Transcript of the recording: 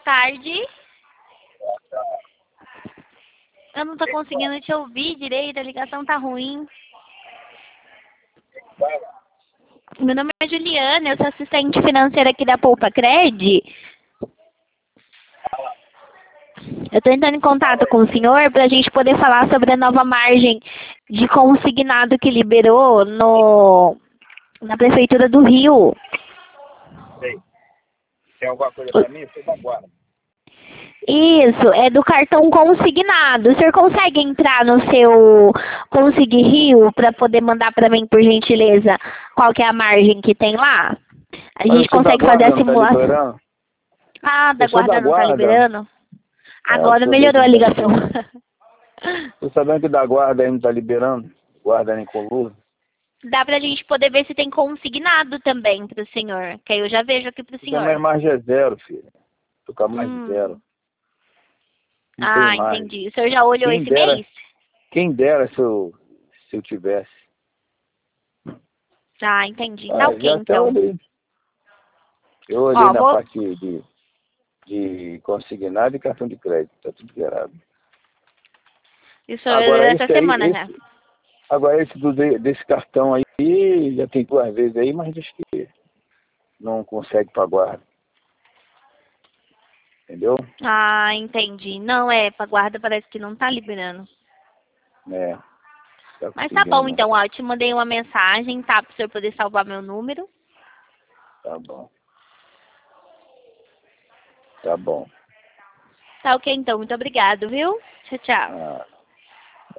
tarde. Eu não tô conseguindo te ouvir direito, a ligação tá ruim. Meu nome é Juliana, eu sou assistente financeira aqui da Poupa Cred. Eu estou entrando em contato com o senhor para a gente poder falar sobre a nova margem de consignado que liberou na Prefeitura do Rio. Sei. Tem alguma coisa para mim? Você aguarda. Isso, é do cartão consignado. O senhor consegue entrar no seu Consigne Rio para poder mandar para mim, por gentileza, qual que é a margem que tem lá? A gente consegue fazer a simulação. Ah, da guarda não tá liberando? Agora melhorou a ligação. Tô sabendo que da guarda aí não tá liberando? Guarda nem coluna. Dá pra gente poder ver se tem consignado também pro senhor. Que aí eu já vejo aqui pro senhor. Também margem é zero, filho. Tô com a margem zero. Ah, entendi. O senhor já olhou esse mês? Quem dera se eu tivesse. Ah, entendi. Tá ok, já então. Eu olhei na parte de consignado e cartão de crédito. Tá tudo zerado. Isso essa semana já. Agora esse desse cartão aí, já tem 2 vezes aí, mas diz que não consegue pra guarda. Entendeu? Ah, entendi. Não, pra guarda parece que não tá liberando. Mas tá bom, então, ó, eu te mandei uma mensagem, tá? Pro senhor poder salvar meu número. Tá bom. Tá bom. Tá ok, então. Muito obrigado, viu? Tchau, tchau.